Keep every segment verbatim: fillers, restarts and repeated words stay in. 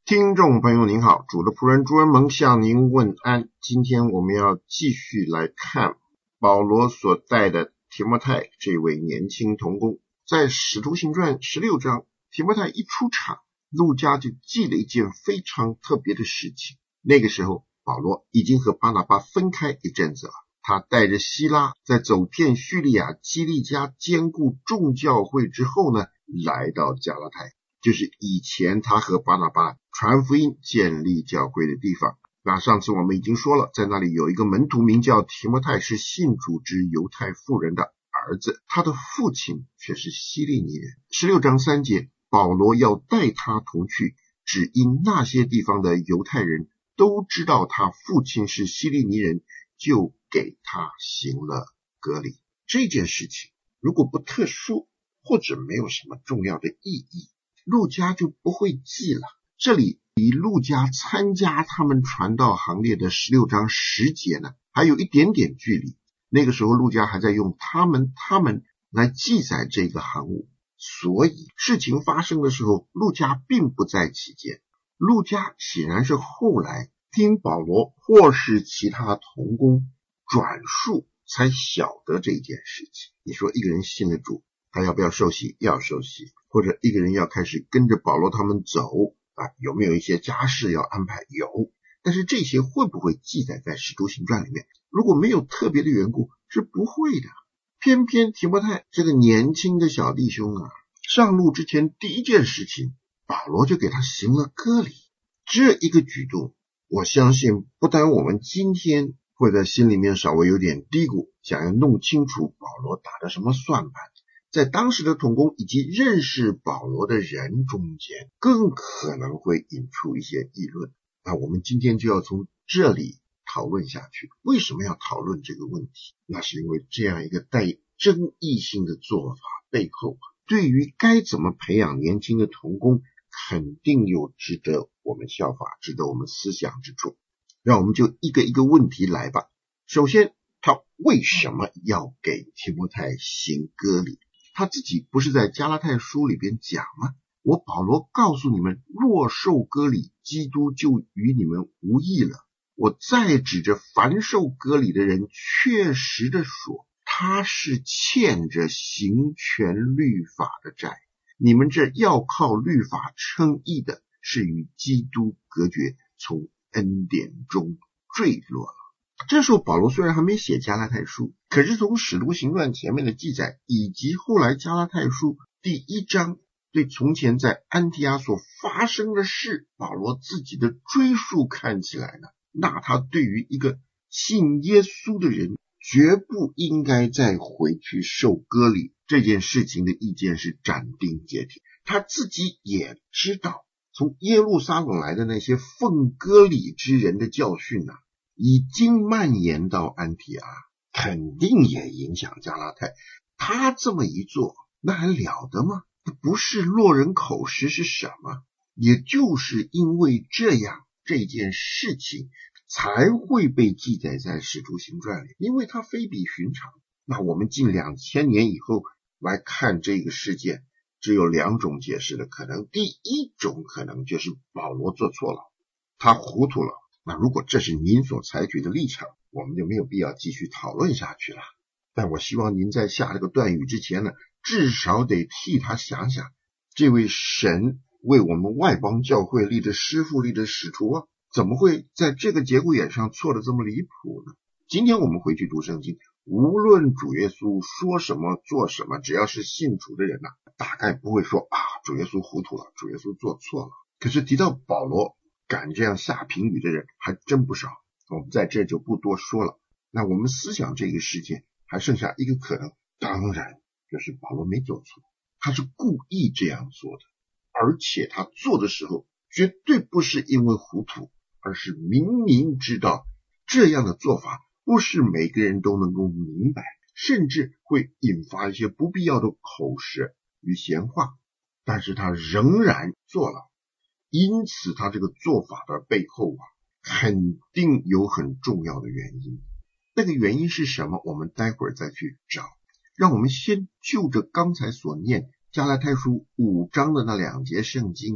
听众朋友您好，主的仆人朱恩蒙向您问安。今天我们要继续来看保罗所带的提摩太这位年轻同工。在使徒行传十六章，提摩太一出场，路加就记了一件非常特别的事情。那个时候保罗已经和巴拿巴分开一阵子了，他带着希拉在走遍叙利亚、基利家兼顾众教会之后呢，来到加拉太，就是以前他和巴拿巴传福音建立教会的地方。那上次我们已经说了，在那里有一个门徒名叫提摩太，是信主之犹太妇人的儿子，他的父亲却是希利尼人。十六章三节，保罗要带他同去，只因那些地方的犹太人都知道他父亲是希利尼人，就给他行了割礼。这件事情如果不特殊，或者没有什么重要的意义，路加就不会记了。这里离路加参加他们传道行列的十六章十节呢，还有一点点距离。那个时候路加还在用他们他们来记载这个行务，所以事情发生的时候路加并不在其间。路加显然是后来听保罗或是其他同工转述才晓得这件事情。你说一个人信了主，他要不要受洗？要受洗。或者一个人要开始跟着保罗他们走啊，有没有一些家事要安排？有。但是这些会不会记载在使徒行传里面？如果没有特别的缘故，是不会的。偏偏提摩太这个年轻的小弟兄啊，上路之前第一件事情，保罗就给他行了割礼。这一个举动，我相信不但我们今天会在心里面稍微有点嘀咕，想要弄清楚保罗打的什么算盘，在当时的同工以及认识保罗的人中间，更可能会引出一些议论。那我们今天就要从这里讨论下去。为什么要讨论这个问题？那是因为这样一个带争议性的做法背后，对于该怎么培养年轻的同工，肯定有值得我们效法、值得我们思想之处。让我们就一个一个问题来吧。首先，他为什么要给提摩太行割礼？他自己不是在加拉太书里边讲吗？我保罗告诉你们，若受割礼，基督就与你们无益了。我再指着凡受割礼的人确实的说，他是欠着行全律法的债。你们这要靠律法称义的，是与基督隔绝，从恩典中坠落了。这时候保罗虽然还没写加拉太书，可是从使徒行传前面的记载，以及后来加拉太书第一章对从前在安提阿所发生的事，保罗自己的追述看起来呢，那他对于一个信耶稣的人绝不应该再回去受割礼这件事情的意见是斩钉截铁。他自己也知道，从耶路撒冷来的那些奉割礼之人的教训啊，已经蔓延到安提阿，肯定也影响加拉太。他这么一做，那还了得吗？不是落人口实是什么？也就是因为这样，这件事情才会被记载在使徒行传里，因为它非比寻常。那我们近两千年以后来看这个事件，只有两种解释的可能。第一种可能就是保罗做错了，他糊涂了。那如果这是您所采取的立场，我们就没有必要继续讨论下去了。但我希望您在下这个断语之前呢，至少得替他想想，这位神为我们外邦教会立的师傅、立的使徒啊，怎么会在这个节骨眼上错得这么离谱呢？今天我们回去读圣经，无论主耶稣说什么做什么，只要是信主的人啊，大概不会说啊，主耶稣糊涂了，主耶稣做错了。可是提到保罗，敢这样下评语的人还真不少，我们在这就不多说了。那我们思想这个事件还剩下一个可能，当然就是保罗没做错，他是故意这样做的，而且他做的时候绝对不是因为糊涂，而是明明知道这样的做法不是每个人都能够明白，甚至会引发一些不必要的口舌与闲话，但是他仍然做了。因此他这个做法的背后啊，肯定有很重要的原因。那个原因是什么？我们待会儿再去找。让我们先就着刚才所念加拉太书五章的那两节圣经啊，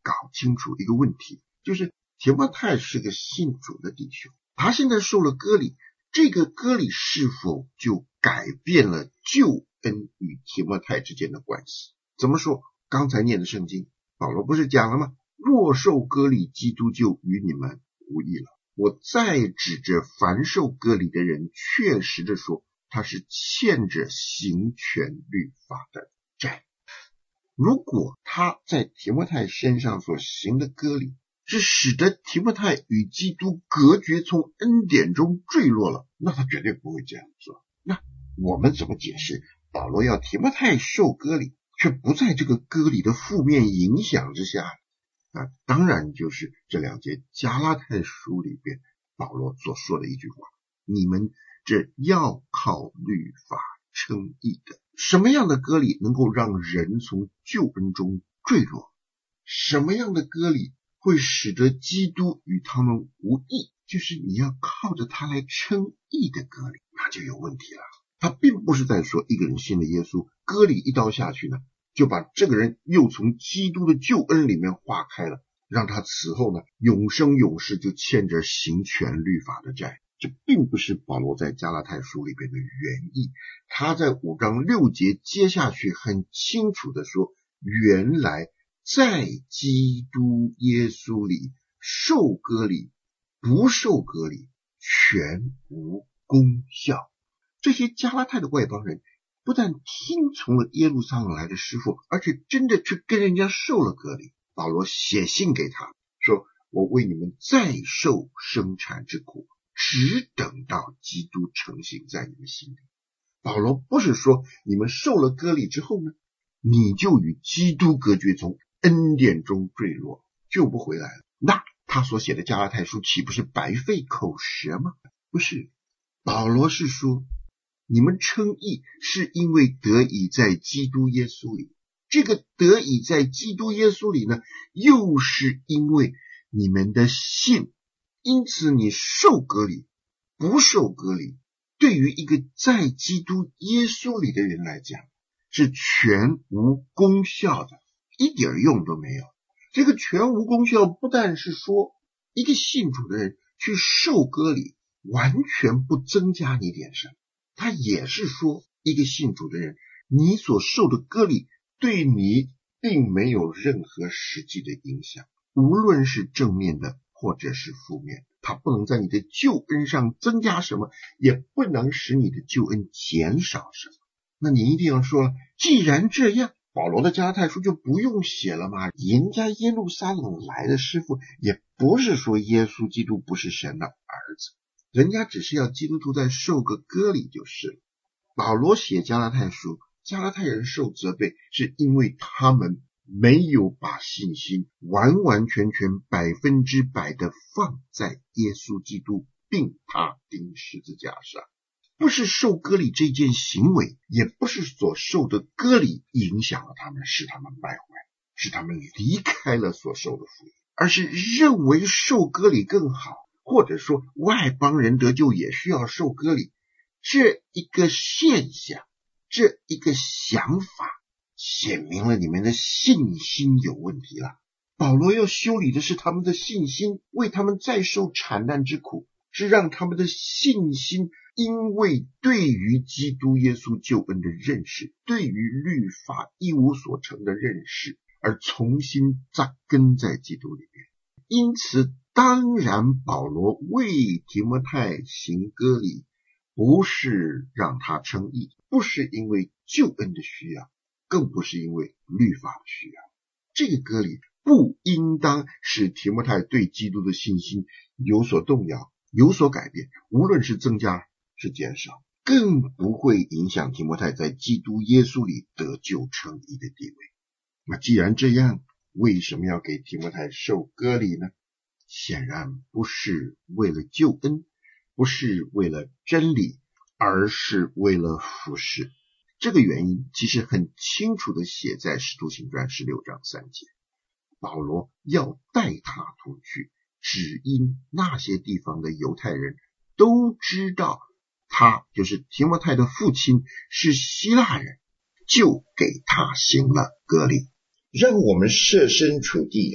搞清楚一个问题，就是提摩太是个信主的弟兄，他现在受了割礼，这个割礼是否就改变了救恩与提摩太之间的关系？怎么说？刚才念的圣经，保罗不是讲了吗？若受割礼，基督就与你们无益了。我再指着凡受割礼的人，确实的说，他是欠着行权律法的债。如果他在提摩太身上所行的割礼是使得提摩太与基督隔绝，从恩典中坠落了，那他绝对不会这样做。那我们怎么解释保罗要提摩太受割礼，却不在这个割礼的负面影响之下？那当然就是这两节加拉太书里边保罗所说的一句话，你们这要靠律法称义的。什么样的割礼能够让人从救恩中坠落？什么样的割礼会使得基督与他们无益？就是你要靠着他来称义的割礼，那就有问题了。他并不是在说一个人信了耶稣，割礼一刀下去呢，就把这个人又从基督的救恩里面划开了，让他此后呢永生永世就欠着行权律法的债。这并不是保罗在加拉太书里边的原意。他在五章六节接下去很清楚的说，原来在基督耶稣里受割礼不受割礼全无功效。这些加拉太的外邦人不但听从了耶路撒冷来的师傅，而且真的去跟人家受了割礼。保罗写信给他说，我为你们再受生产之苦，只等到基督成形在你们心里。保罗不是说你们受了割礼之后呢，你就与基督隔绝，从恩典中坠落，救不回来了。那他所写的加拉太书岂不是白费口舌吗？不是，保罗是说你们称义是因为得以在基督耶稣里，这个得以在基督耶稣里呢，又是因为你们的信。因此你受割礼不受割礼，对于一个在基督耶稣里的人来讲是全无功效的，一点用都没有。这个全无功效不但是说一个信主的人去受割礼完全不增加你点什么，他也是说一个信主的人，你所受的割礼对你并没有任何实际的影响，无论是正面的或者是负面，它不能在你的救恩上增加什么，也不能使你的救恩减少什么。那你一定要说，既然这样，保罗的加拉太书就不用写了吗？人家耶路撒冷来的师傅也不是说耶稣基督不是神的儿子，人家只是要基督徒再受个割礼就是了。保罗写加拉太书，加拉太人受责备是因为他们没有把信心完完全全百分之百的放在耶稣基督并他钉十字架上。不是受割礼这件行为，也不是所受的割礼影响了他们，使他们败坏，使他们离开了所受的福音，而是认为受割礼更好，或者说外邦人得救也需要受割礼，这一个现象，这一个想法显明了你们的信心有问题了。保罗要修理的是他们的信心，为他们再受惨难之苦，是让他们的信心因为对于基督耶稣救恩的认识，对于律法一无所成的认识，而重新扎根在基督里面。因此当然保罗为提摩太行割礼，不是让他称义，不是因为救恩的需要，更不是因为律法的需要。这个割礼不应当使提摩太对基督的信心有所动摇，有所改变，无论是增加是减少，更不会影响提摩太在基督耶稣里得救称义的地位。那既然这样，为什么要给提摩太受割礼呢？显然不是为了救恩，不是为了真理，而是为了服事。这个原因其实很清楚地写在使徒行传十六章三节。保罗要带他出去，只因那些地方的犹太人都知道他就是提摩太的父亲是希腊人，就给他行了割礼。让我们设身处地啊，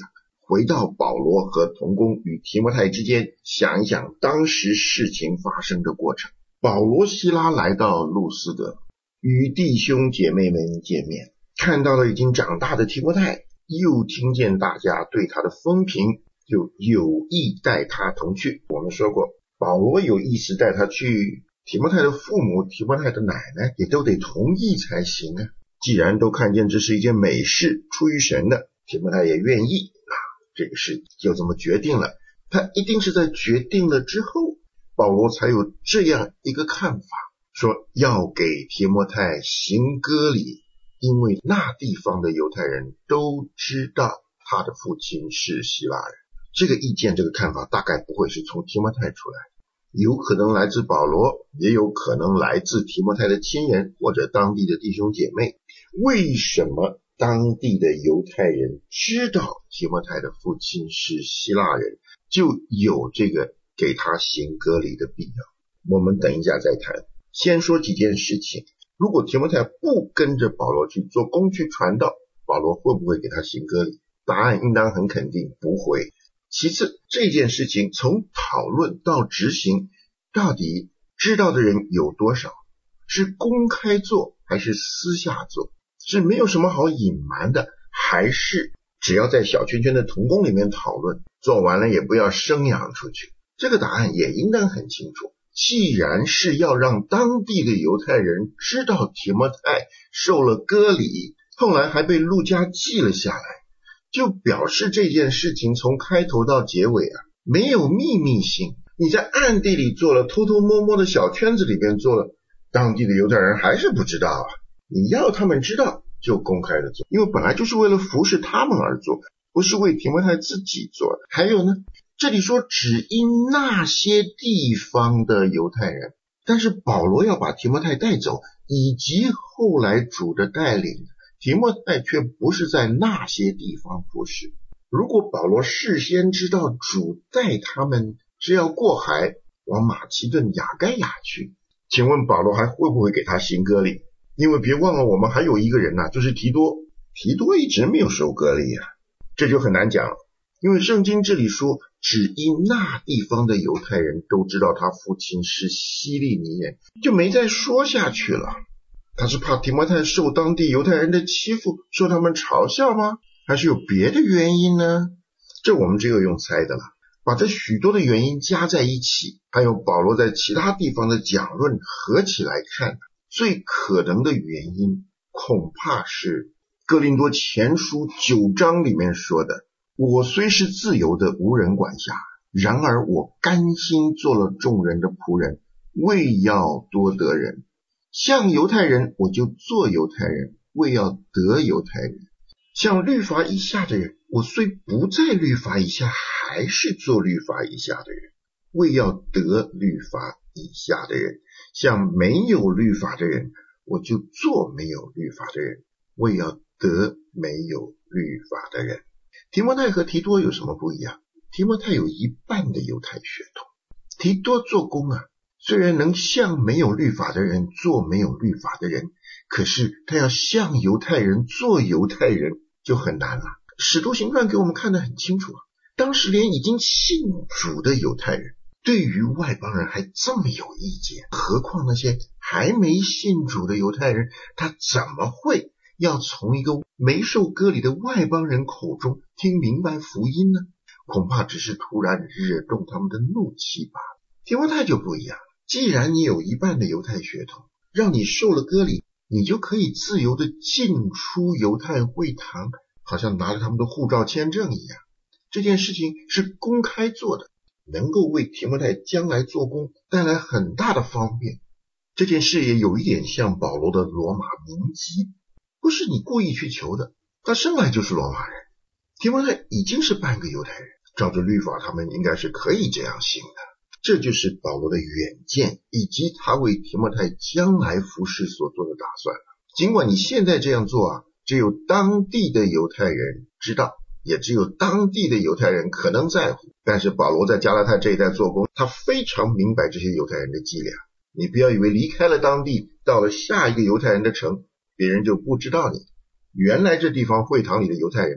回到保罗和同工与提摩太之间，想一想当时事情发生的过程。保罗希拉来到路斯德，与弟兄姐妹们见面，看到了已经长大的提摩太，又听见大家对他的风评，就有意带他同去。我们说过，保罗有意思带他去，提摩太的父母、提摩太的奶奶也都得同意才行啊。既然都看见这是一件美事，出于神的，提摩太也愿意，那这个事就这么决定了。他一定是在决定了之后，保罗才有这样一个看法，说要给提摩太行割礼，因为那地方的犹太人都知道他的父亲是希腊人。这个意见，这个看法大概不会是从提摩太出来，有可能来自保罗，也有可能来自提摩太的亲人或者当地的弟兄姐妹。为什么当地的犹太人知道提摩太的父亲是希腊人，就有这个给他行割礼的必要？我们等一下再谈。先说几件事情。如果提摩太不跟着保罗去做工去传道，保罗会不会给他行割礼？答案应当很肯定，不会。其次，这件事情从讨论到执行，到底知道的人有多少？是公开做还是私下做？是没有什么好隐瞒的，还是只要在小圈圈的同工里面讨论，做完了也不要声扬出去？这个答案也应当很清楚。既然是要让当地的犹太人知道提摩太受了割礼，后来还被路加记了下来，就表示这件事情从开头到结尾啊，没有秘密性。你在暗地里做了，偷偷摸摸的小圈子里边做了，当地的犹太人还是不知道啊。你要他们知道，就公开的做，因为本来就是为了服侍他们而做，不是为提摩太自己做的。还有呢，这里说只因那些地方的犹太人，但是保罗要把提摩太带走，以及后来主的带领，提摩太却不是在那些地方服侍。如果保罗事先知道主带他们是要过海往马其顿亚该亚去，请问保罗还会不会给他行割礼？因为别忘了我们还有一个人呐、啊，就是提多，提多一直没有受割礼啊，这就很难讲。因为圣经这里说只因那地方的犹太人都知道他父亲是希利尼人，就没再说下去了。他是怕提摩太受当地犹太人的欺负，受他们嘲笑吗？还是有别的原因呢？这我们只有用猜的了。把这许多的原因加在一起，还有保罗在其他地方的讲论合起来看，最可能的原因恐怕是哥林多前书九章里面说的，我虽是自由的，无人管辖，然而我甘心做了众人的仆人，为要多得人。像犹太人，我就做犹太人，为要得犹太人。像律法以下的人，我虽不在律法以下，还是做律法以下的人，为要得律法以下的人。像没有律法的人，我就做没有律法的人，为要得没有律法的人。提摩太和提多有什么不一样？提摩太有一半的犹太血统，提多做工啊，虽然能像没有律法的人做没有律法的人，可是他要像犹太人做犹太人就很难了。使徒行传给我们看得很清楚啊，当时连已经信主的犹太人对于外邦人还这么有意见，何况那些还没信主的犹太人，他怎么会要从一个没受割礼的外邦人口中听明白福音呢？恐怕只是突然惹动他们的怒气罢了。提摩太就不一样，既然你有一半的犹太血统，让你受了割礼，你就可以自由的进出犹太会堂，好像拿了他们的护照签证一样。这件事情是公开做的，能够为提摩太将来做工带来很大的方便。这件事也有一点像保罗的罗马民籍，不是你故意去求的，他生来就是罗马人。提摩太已经是半个犹太人，照着律法他们应该是可以这样行的。这就是保罗的远见，以及他为提摩太将来服事所做的打算。尽管你现在这样做啊，只有当地的犹太人知道，也只有当地的犹太人可能在乎，但是保罗在加拉太这一带做工，他非常明白这些犹太人的伎俩。你不要以为离开了当地，到了下一个犹太人的城，别人就不知道你。原来这地方会堂里的犹太人啊，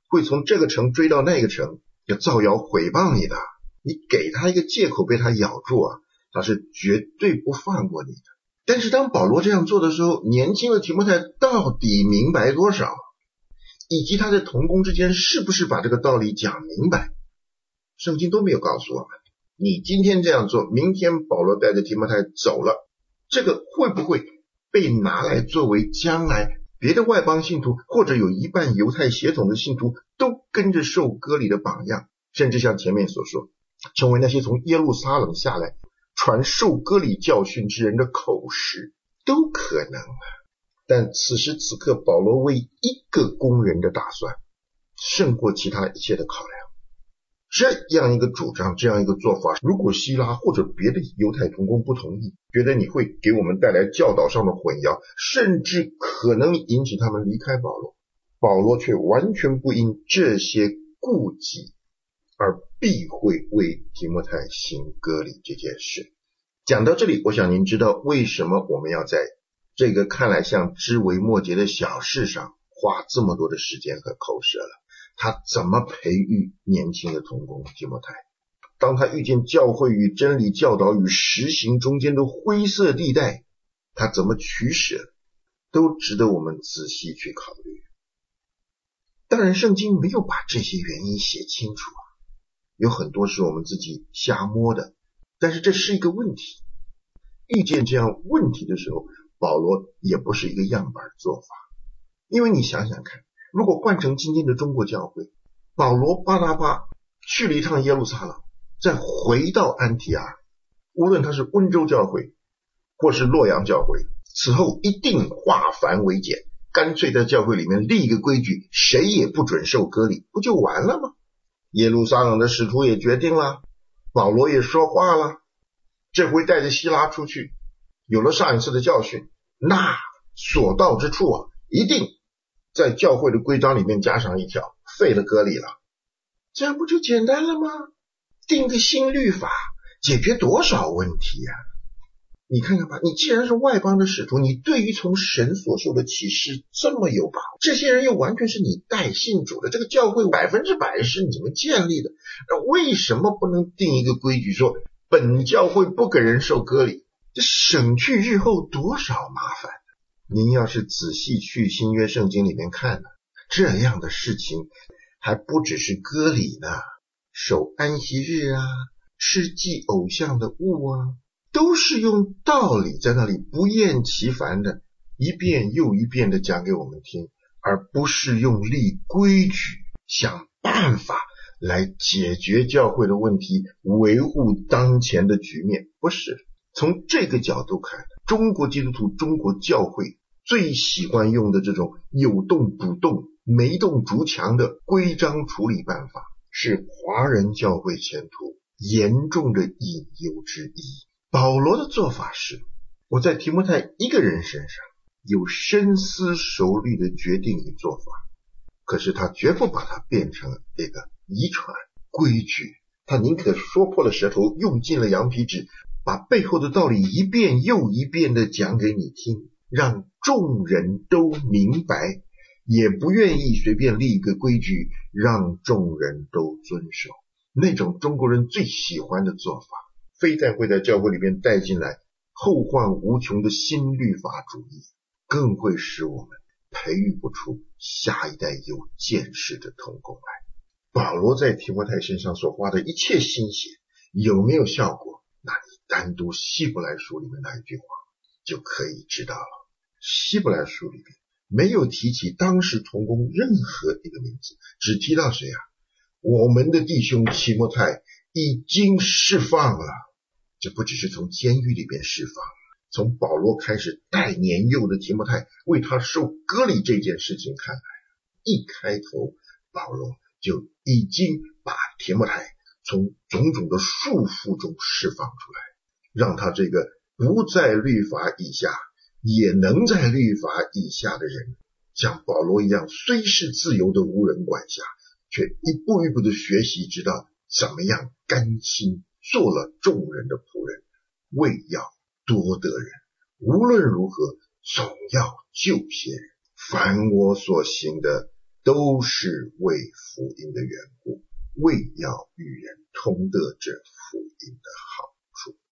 会从这个城追到那个城，要造谣诽谤你的。你给他一个借口被他咬住啊，他是绝对不放过你的。但是当保罗这样做的时候，年轻的提摩太到底明白多少？以及他在同工之间是不是把这个道理讲明白？圣经都没有告诉我们。你今天这样做，明天保罗带着提摩太走了，这个会不会被拿来作为将来别的外邦信徒或者有一半犹太血统的信徒都跟着受割礼的榜样，甚至像前面所说，成为那些从耶路撒冷下来传受割礼教训之人的口实，都可能啊。但此时此刻保罗为一个工人的打算胜过其他一切的考量。这样一个主张，这样一个做法，如果希拉或者别的犹太同工不同意，觉得你会给我们带来教导上的混淆，甚至可能引起他们离开保罗，保罗却完全不因这些顾忌而避讳为提摩太行割礼这件事。讲到这里，我想您知道为什么我们要在这个看来像枝微末节的小事上花这么多的时间和口舌了。他怎么培育年轻的同工提摩太？当他遇见教会与真理教导与实行中间的灰色地带，他怎么取舍，都值得我们仔细去考虑。当然圣经没有把这些原因写清楚啊，有很多是我们自己瞎摸的，但是这是一个问题。遇见这样问题的时候，保罗也不是一个样板做法。因为你想想看，如果换成今天的中国教会，保罗巴拿巴去了一趟耶路撒冷，再回到安提阿，无论他是温州教会或是洛阳教会，此后一定化繁为简，干脆在教会里面立一个规矩，谁也不准受割礼，不就完了吗？耶路撒冷的使徒也决定了，保罗也说话了，这回带着希拉出去，有了上一次的教训，那所到之处啊，一定在教会的规章里面加上一条，废了割礼了。这样不就简单了吗？定个新律法，解决多少问题啊？你看看吧，你既然是外邦的使徒，你对于从神所受的启示这么有把握，这些人又完全是你带信主的，这个教会百分之百是你们建立的，为什么不能定一个规矩说本教会不给人受割礼？这省去日后多少麻烦。您要是仔细去新约圣经里面看呢，这样的事情还不只是割礼呢，守安息日啊，吃祭偶像的物啊，都是用道理在那里不厌其烦的一遍又一遍的讲给我们听，而不是用立规矩想办法来解决教会的问题，维护当前的局面。不是，从这个角度看，中国基督徒中国教会最喜欢用的这种有动不动没动筑墙的规章处理办法，是华人教会前途严重的隐忧之一。保罗的做法是，我在提摩太一个人身上有深思熟虑的决定与做法，可是他绝不把它变成一个遗传规矩，他宁可说破了舌头，用尽了羊皮纸，把背后的道理一遍又一遍的讲给你听，让众人都明白，也不愿意随便立一个规矩让众人都遵守。那种中国人最喜欢的做法，非但会在教会里面带进来后患无穷的新律法主义，更会使我们培育不出下一代有见识的同工来。保罗在提摩太身上所花的一切心血有没有效果？那你单读希伯来书里面那一句话就可以知道了。希伯来书里面没有提起当时同工任何一个名字，只提到谁啊？我们的弟兄提摩太已经释放了。这不只是从监狱里边释放，从保罗开始带年幼的提摩太为他受割礼这件事情看来，一开头保罗就已经把提摩太从种种的束缚中释放出来，让他这个不在律法以下也能在律法以下的人，像保罗一样虽是自由的无人管辖，却一步一步的学习，知道怎么样甘心做了众人的仆人，为要多得人，无论如何总要救些人。凡我所行的， 都是为福音的缘故，为要与人同得这福音的